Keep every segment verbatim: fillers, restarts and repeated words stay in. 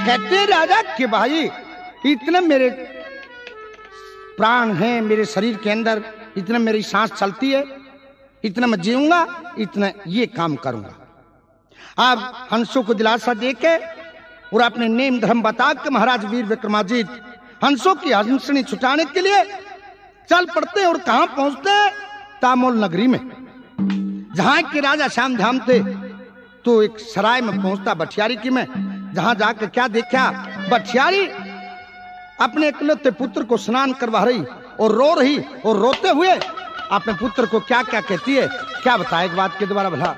कहते हैं राजा कि भाई इतने मेरे प्राण हैं मेरे शरीर के अंदर, इतने मेरी सांस चलती है, इतना मैं जीऊंगा, इतना ये काम करूंगा। आप हंसों को दिलासा देके और अपने नेम धर्म बता के महाराज वीर विक्रमादित्य हंसों की हंसनी छुटाने के लिए चल पड़ते हैं। और कहां पहुंचते हैं? तामोल नगरी में, जहां के राजा श्याम धाम थे। तो एक सराय में पहुंचता बठियारी की में, जहां जाकर क्या देखा, बठियारी अपने इकलौते पुत्र को स्नान करवा रही और रो रही, और रोते हुए अपने पुत्र को क्या क्या कहती है, क्या बताए एक बात के द्वारा भला।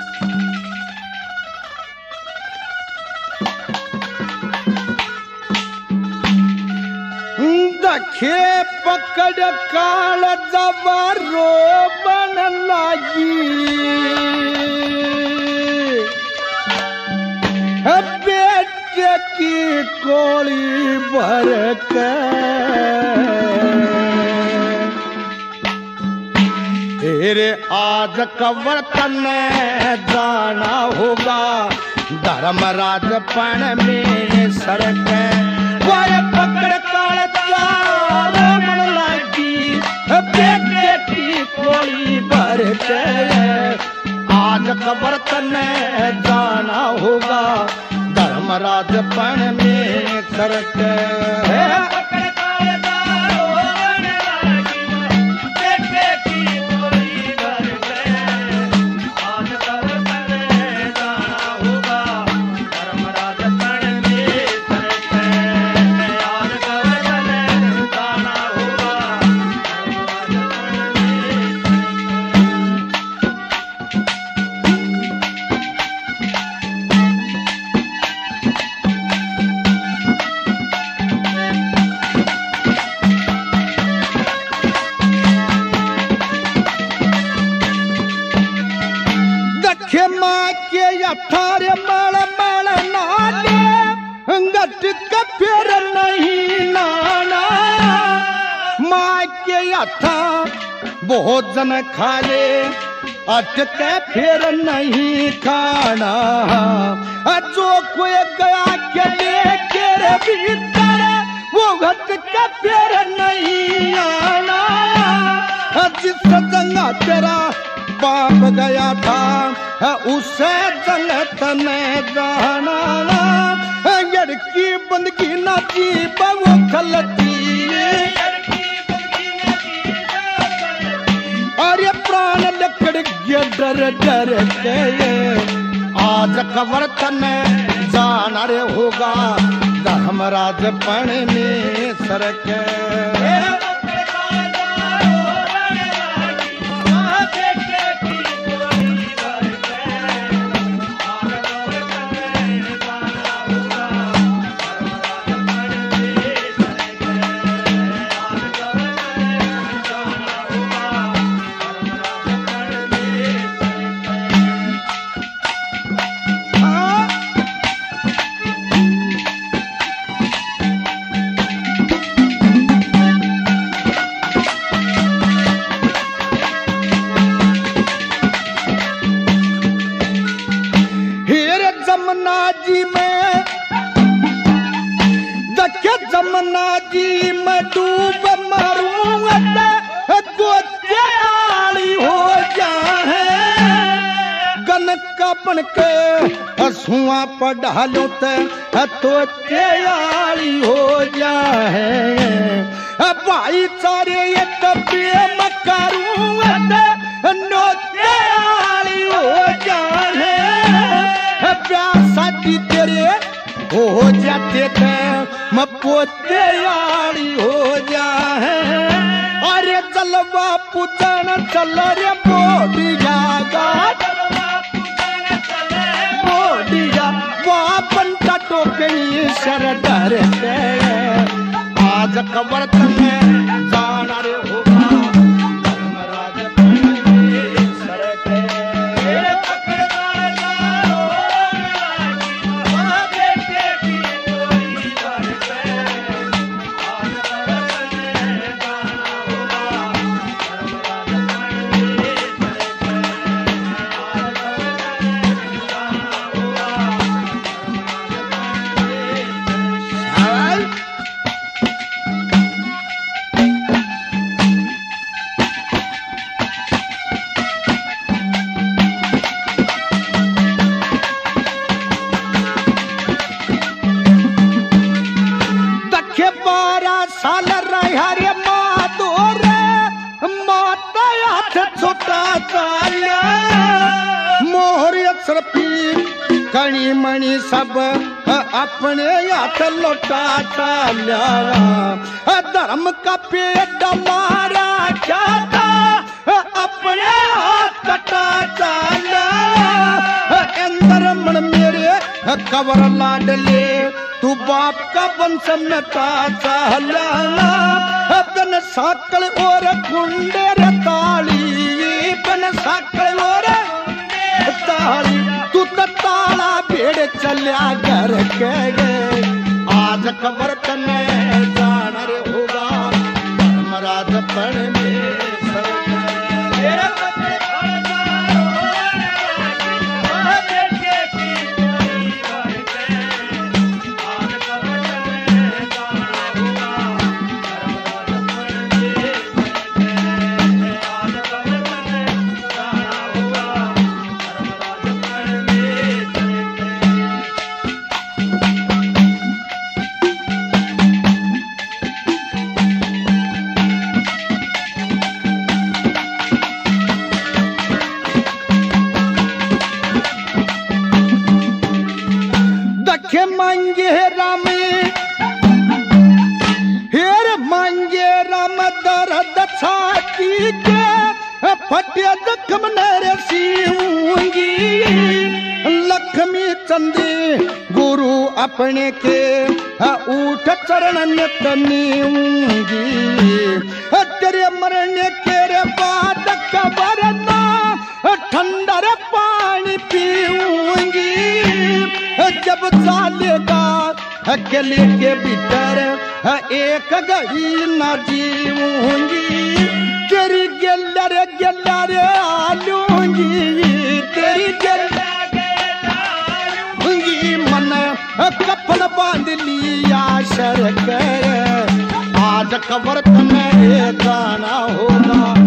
दखे पकड़ काल जवारो बन लागी, बेटे की कोली भर के तेरे आज कवर्तन जाना होगा, धर्मराजपन में सड़क पकड़ काल मन लागी, बेटे की कोली भर के आज कवर्तन जाना होगा, धर्मराजपन में सड़क थारे मल मल नाले गट के फिर नहीं नाना, माँ के हथा भोजन खा ले अटके फिर नहीं खाना, जो कोई गया के लेके भीतर वो घट के फिर नहीं आना, जिस जंगा तेरा बाप गया था उसे जन्नत में जाना, लड़की बंदगी ना जी बहु खलती, और ये प्राण लकड़ गया डर डर के, आज कवर्तन जाना रे होगा, धर्मराजपन में सरके। जमुना जी मैं डूब मरूंगा, गोते आली हो जाए, गन का बन के हंसुआ पर डालो तो आली हो जाए, भाईचारे एक प्रेम करूंगा, नोते आली हो जाए, प्यासा तेरे हो जाते थे मैं पोते यारी हो जाए, अरे जलवा पूजन चल रे बोडिया बोडिया वहाँ पंटा टोकरी सर डर के, आज कवर्तन में जाना रे होगा, बारह साल रहा रे माधोर माता हाथ छोटा चाल्या मोहर अक्षर पी कणी मणि सब अपने हाथ लौटा चाल्या धर्म का पेट मारा जाता अपने हाथ कटा चाल्या अंदर मन मेरे कवर लाडले तू बाप का वंश मिटा चाला बन साकल और कुंडे रे ताली बन साकल और ताली तू तो ताला भेड़ चलिया घर के गए आज कबर तने जाना रे होगा धर्मराज पण में मांगे राम हेर मांगे राम दर्द छाती के फटे जख्म नरे सीऊंगी लक्ष्मी चंदी गुरु अपने के उठ चरण में तनीऊंगी तेरे मरने के रे बाद कबर ना ठंडा पानी पीऊंगी जब चालेगा अकेले के भीतर एक घड़ी न जीऊंगी तेरी गल्ला रे गल्ला रे आलूंगी तेरी गल्ला आलूंगी मन कपल बांध लिया शर कर आज कबर तने जाना होगा